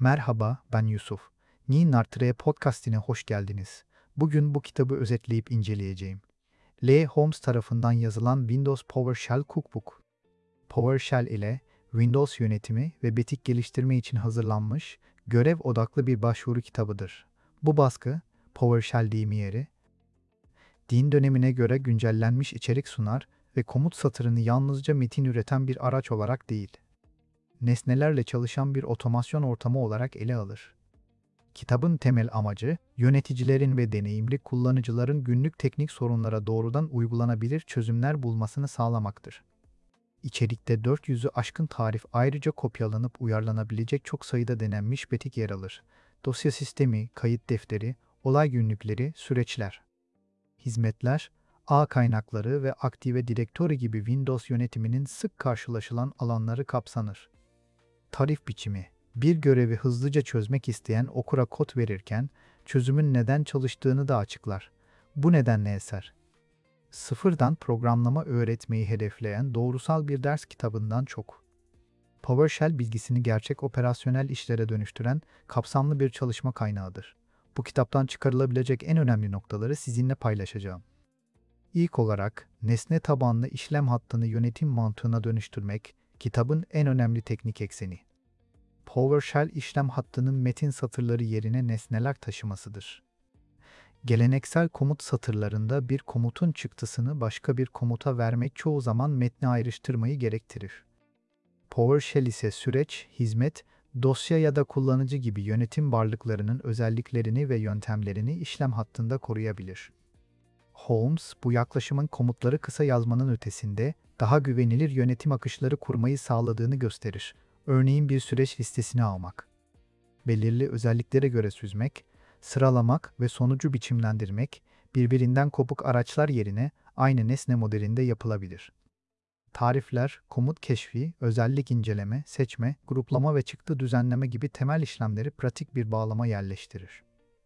Merhaba, ben Yusuf. Ninartre podcastine hoş geldiniz. Bugün bu kitabı özetleyip inceleyeceğim. L. Holmes tarafından yazılan Windows PowerShell Cookbook. PowerShell ile Windows yönetimi ve betik geliştirme için hazırlanmış, görev odaklı bir başvuru kitabıdır. Bu baskı, PowerShell deyimi yeri, din dönemine göre güncellenmiş içerik sunar ve komut satırını yalnızca metin üreten bir araç olarak değil, nesnelerle çalışan bir otomasyon ortamı olarak ele alır. Kitabın temel amacı, yöneticilerin ve deneyimli kullanıcıların günlük teknik sorunlara doğrudan uygulanabilir çözümler bulmasını sağlamaktır. İçerikte 400'ü aşkın tarif ayrıca kopyalanıp uyarlanabilecek çok sayıda denenmiş betik yer alır. Dosya sistemi, kayıt defteri, olay günlükleri, süreçler, hizmetler, ağ kaynakları ve Active Directory gibi Windows yönetiminin sık karşılaşılan alanları kapsanır. Tarif biçimi, bir görevi hızlıca çözmek isteyen okura kod verirken çözümün neden çalıştığını da açıklar. Bu nedenle eser, sıfırdan programlama öğretmeyi hedefleyen doğrusal bir ders kitabından çok, PowerShell bilgisini gerçek operasyonel işlere dönüştüren kapsamlı bir çalışma kaynağıdır. Bu kitaptan çıkarılabilecek en önemli noktaları sizinle paylaşacağım. İlk olarak, nesne tabanlı işlem hattını yönetim mantığına dönüştürmek, kitabın en önemli teknik ekseni. PowerShell işlem hattının metin satırları yerine nesneler taşımasıdır. Geleneksel komut satırlarında bir komutun çıktısını başka bir komuta vermek çoğu zaman metni ayrıştırmayı gerektirir. PowerShell ise süreç, hizmet, dosya ya da kullanıcı gibi yönetim varlıklarının özelliklerini ve yöntemlerini işlem hattında koruyabilir. Holmes, bu yaklaşımın komutları kısa yazmanın ötesinde daha güvenilir yönetim akışları kurmayı sağladığını gösterir. Örneğin bir süreç listesini almak, belirli özelliklere göre süzmek, sıralamak ve sonucu biçimlendirmek, birbirinden kopuk araçlar yerine aynı nesne modelinde yapılabilir. Tarifler, komut keşfi, özellik inceleme, seçme, gruplama ve çıktı düzenleme gibi temel işlemleri pratik bir bağlama yerleştirir.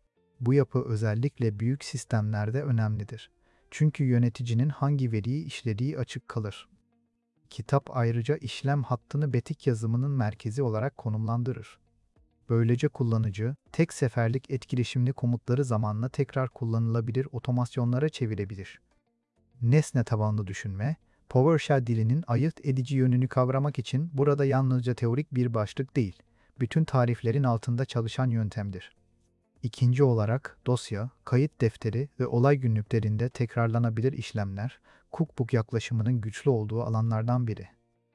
Bu yapı özellikle büyük sistemlerde önemlidir. Çünkü yöneticinin hangi veriyi işlediği açık kalır. Kitap ayrıca işlem hattını betik yazımının merkezi olarak konumlandırır. Böylece kullanıcı, tek seferlik etkileşimli komutları zamanla tekrar kullanılabilir otomasyonlara çevirebilir. Nesne tabanlı düşünme, PowerShell dilinin ayırt edici yönünü kavramak için burada yalnızca teorik bir başlık değil, bütün tariflerin altında çalışan yöntemdir. İkinci olarak dosya, kayıt defteri ve olay günlüklerinde tekrarlanabilir işlemler, cookbook yaklaşımının güçlü olduğu alanlardan biri.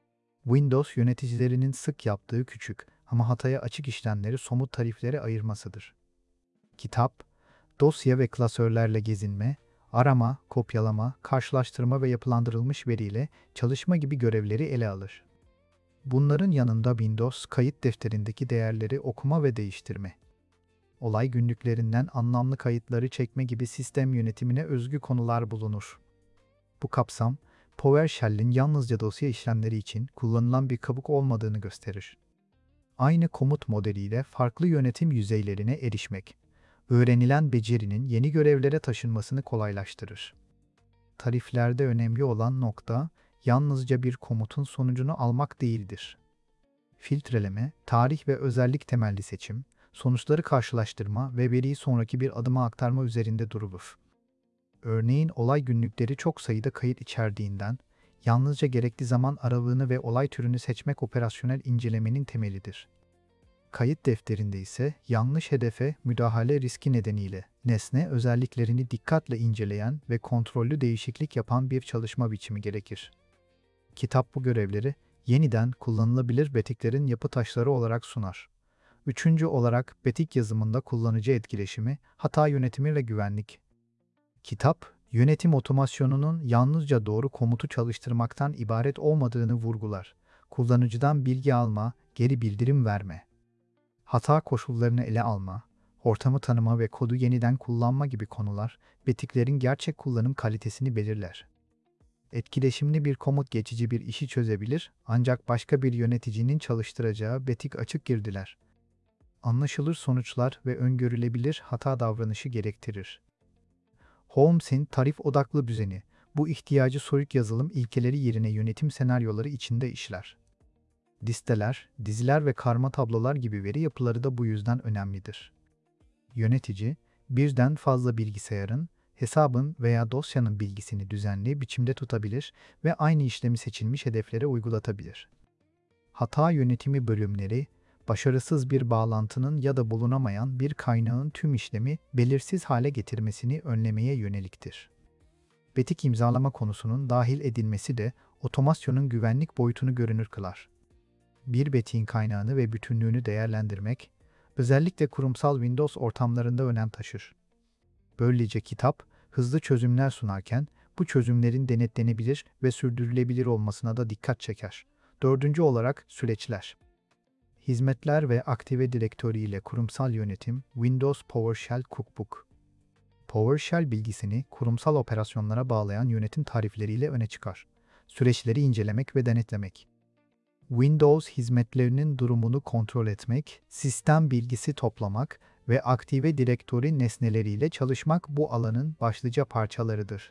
Windows yöneticilerinin sık yaptığı küçük ama hataya açık işlemleri somut tariflere ayırmasıdır. Kitap, dosya ve klasörlerle gezinme, arama, kopyalama, karşılaştırma ve yapılandırılmış veriyle çalışma gibi görevleri ele alır. Bunların yanında Windows kayıt defterindeki değerleri okuma ve değiştirme, olay günlüklerinden anlamlı kayıtları çekme gibi sistem yönetimine özgü konular bulunur. Bu kapsam, PowerShell'in yalnızca dosya işlemleri için kullanılan bir kabuk olmadığını gösterir. Aynı komut modeliyle farklı yönetim yüzeylerine erişmek, öğrenilen becerinin yeni görevlere taşınmasını kolaylaştırır. Tariflerde önemli olan nokta, yalnızca bir komutun sonucunu almak değildir. Filtreleme, tarih ve özellik temelli seçim, sonuçları karşılaştırma ve veriyi sonraki bir adıma aktarma üzerinde durulur. Örneğin olay günlükleri çok sayıda kayıt içerdiğinden, yalnızca gerekli zaman aralığını ve olay türünü seçmek operasyonel incelemenin temelidir. Kayıt defterinde ise yanlış hedefe müdahale riski nedeniyle nesne özelliklerini dikkatle inceleyen ve kontrollü değişiklik yapan bir çalışma biçimi gerekir. Kitap bu görevleri yeniden kullanılabilir betiklerin yapı taşları olarak sunar. Üçüncü olarak betik yazımında kullanıcı etkileşimi, hata yönetimi ve güvenlik. Kitap, yönetim otomasyonunun yalnızca doğru komutu çalıştırmaktan ibaret olmadığını vurgular. Kullanıcıdan bilgi alma, geri bildirim verme, hata koşullarını ele alma, ortamı tanıma ve kodu yeniden kullanma gibi konular, betiklerin gerçek kullanım kalitesini belirler. Etkileşimli bir komut geçici bir işi çözebilir, ancak başka bir yöneticinin çalıştıracağı betik açık girdiler, anlaşılır sonuçlar ve öngörülebilir hata davranışı gerektirir. Holmes'in tarif odaklı düzeni, bu ihtiyacı soyut yazılım ilkeleri yerine yönetim senaryoları içinde işler. Listeler, diziler ve karma tablolar gibi veri yapıları da bu yüzden önemlidir. Yönetici, birden fazla bilgisayarın, hesabın veya dosyanın bilgisini düzenli biçimde tutabilir ve aynı işlemi seçilmiş hedeflere uygulatabilir. Hata yönetimi bölümleri, başarısız bir bağlantının ya da bulunamayan bir kaynağın tüm işlemi belirsiz hale getirmesini önlemeye yöneliktir. Betik imzalama konusunun dahil edilmesi de otomasyonun güvenlik boyutunu görünür kılar. Bir betiğin kaynağını ve bütünlüğünü değerlendirmek, özellikle kurumsal Windows ortamlarında önem taşır. Böylece kitap, hızlı çözümler sunarken bu çözümlerin denetlenebilir ve sürdürülebilir olmasına da dikkat çeker. Dördüncü olarak süreçler. Hizmetler ve Active Directory ile kurumsal yönetim Windows PowerShell Cookbook. PowerShell bilgisini kurumsal operasyonlara bağlayan yönetim tarifleriyle öne çıkar. Süreçleri incelemek ve denetlemek. Windows hizmetlerinin durumunu kontrol etmek, sistem bilgisi toplamak ve Active Directory nesneleriyle çalışmak bu alanın başlıca parçalarıdır.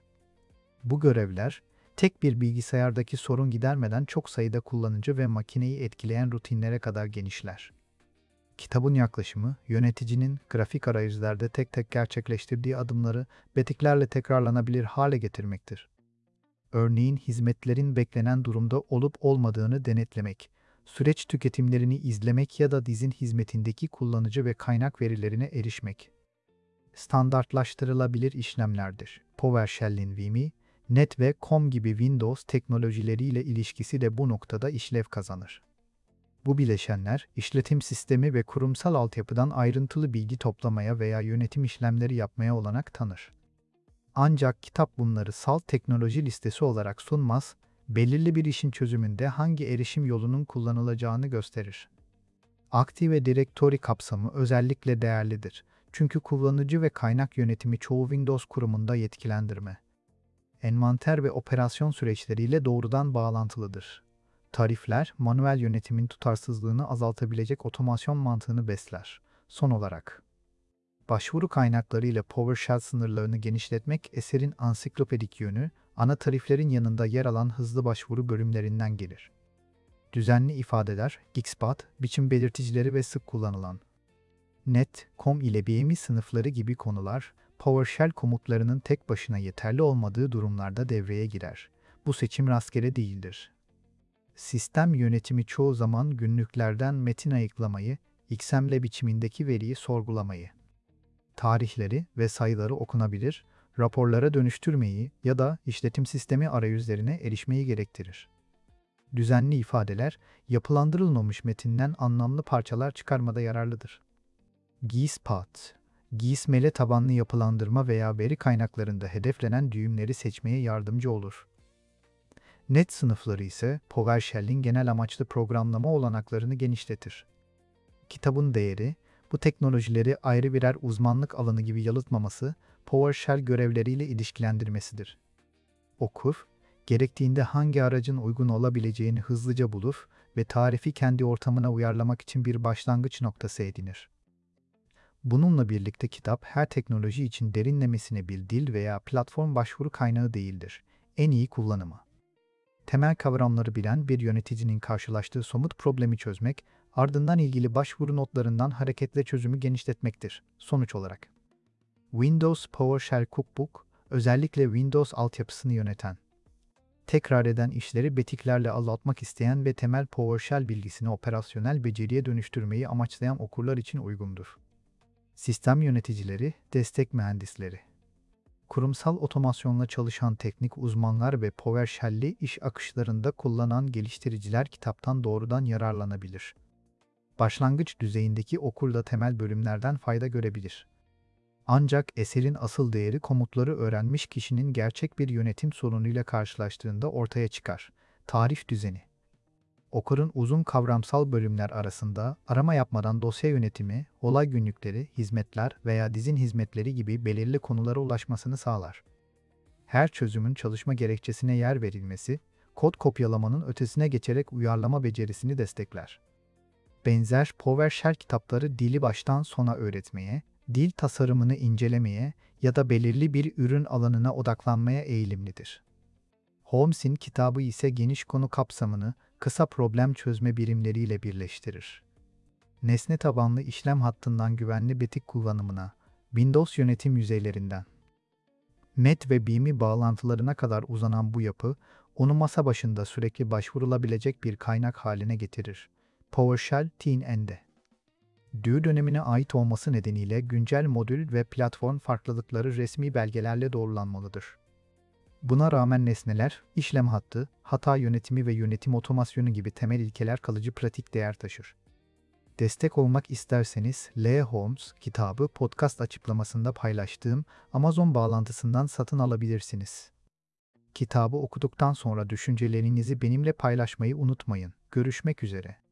Bu görevler, tek bir bilgisayardaki sorun gidermeden çok sayıda kullanıcı ve makineyi etkileyen rutinlere kadar genişler. Kitabın yaklaşımı, yöneticinin grafik arayüzlerde tek tek gerçekleştirdiği adımları betiklerle tekrarlanabilir hale getirmektir. Örneğin hizmetlerin beklenen durumda olup olmadığını denetlemek, süreç tüketimlerini izlemek ya da dizin hizmetindeki kullanıcı ve kaynak verilerine erişmek. Standartlaştırılabilir işlemlerdir. PowerShell'in Vimy, Net ve COM gibi Windows teknolojileriyle ilişkisi de bu noktada işlev kazanır. Bu bileşenler, işletim sistemi ve kurumsal altyapıdan ayrıntılı bilgi toplamaya veya yönetim işlemleri yapmaya olanak tanır. Ancak kitap bunları salt teknoloji listesi olarak sunmaz, belirli bir işin çözümünde hangi erişim yolunun kullanılacağını gösterir. Active Directory kapsamı özellikle değerlidir. Çünkü kullanıcı ve kaynak yönetimi çoğu Windows kurumunda yetkilendirme, envanter ve operasyon süreçleriyle doğrudan bağlantılıdır. Tarifler, manuel yönetimin tutarsızlığını azaltabilecek otomasyon mantığını besler. Son olarak, başvuru kaynakları ile PowerShell sınırlarını genişletmek eserin ansiklopedik yönü, ana tariflerin yanında yer alan hızlı başvuru bölümlerinden gelir. Düzenli ifadeler, Geekspot, biçim belirticileri ve sık kullanılan Net, COM ile BMI sınıfları gibi konular, PowerShell komutlarının tek başına yeterli olmadığı durumlarda devreye girer. Bu seçim rastgele değildir. Sistem yönetimi çoğu zaman günlüklerden metin ayıklamayı, XML biçimindeki veriyi sorgulamayı, tarihleri ve sayıları okunabilir, raporlara dönüştürmeyi ya da işletim sistemi arayüzlerine erişmeyi gerektirir. Düzenli ifadeler, yapılandırılmamış metinden anlamlı parçalar çıkarmada yararlıdır. Geekspot, GSML tabanlı yapılandırma veya veri kaynaklarında hedeflenen düğümleri seçmeye yardımcı olur. Net sınıfları ise PowerShell'in genel amaçlı programlama olanaklarını genişletir. Kitabın değeri, bu teknolojileri ayrı birer uzmanlık alanı gibi yalıtmaması, PowerShell görevleriyle ilişkilendirmesidir. Okur, gerektiğinde hangi aracın uygun olabileceğini hızlıca bulur ve tarifi kendi ortamına uyarlamak için bir başlangıç noktası edinir. Bununla birlikte kitap her teknoloji için derinlemesine bir dil veya platform başvuru kaynağı değildir. En iyi kullanımı. Temel kavramları bilen bir yöneticinin karşılaştığı somut problemi çözmek, ardından ilgili başvuru notlarından hareketle çözümü genişletmektir. Sonuç olarak, Windows PowerShell Cookbook, özellikle Windows altyapısını yöneten, tekrar eden işleri betiklerle azaltmak isteyen ve temel PowerShell bilgisini operasyonel beceriye dönüştürmeyi amaçlayan okurlar için uygundur. Sistem yöneticileri, destek mühendisleri, kurumsal otomasyonla çalışan teknik uzmanlar ve PowerShell'i iş akışlarında kullanan geliştiriciler kitaptan doğrudan yararlanabilir. Başlangıç düzeyindeki okur da temel bölümlerden fayda görebilir. Ancak eserin asıl değeri komutları öğrenmiş kişinin gerçek bir yönetim sorunuyla karşılaştığında ortaya çıkar. Tarif düzeni. Okurun uzun kavramsal bölümler arasında arama yapmadan dosya yönetimi, olay günlükleri, hizmetler veya dizin hizmetleri gibi belirli konulara ulaşmasını sağlar. Her çözümün çalışma gerekçesine yer verilmesi, kod kopyalamanın ötesine geçerek uyarlama becerisini destekler. Benzer PowerShell kitapları dili baştan sona öğretmeye, dil tasarımını incelemeye ya da belirli bir ürün alanına odaklanmaya eğilimlidir. Holmes'in kitabı ise geniş konu kapsamını kısa problem çözme birimleriyle birleştirir. Nesne tabanlı işlem hattından güvenli betik kullanımına, Windows yönetim yüzeylerinden Met ve BIMI bağlantılarına kadar uzanan bu yapı, onu masa başında sürekli başvurulabilecek bir kaynak haline getirir. PowerShell TNN'de. DÜ dönemine ait olması nedeniyle güncel modül ve platform farklılıkları resmi belgelerle doğrulanmalıdır. Buna rağmen nesneler, işlem hattı, hata yönetimi ve yönetim otomasyonu gibi temel ilkeler kalıcı pratik değer taşır. Destek olmak isterseniz L. Holmes kitabı podcast açıklamasında paylaştığım Amazon bağlantısından satın alabilirsiniz. Kitabı okuduktan sonra düşüncelerinizi benimle paylaşmayı unutmayın. Görüşmek üzere.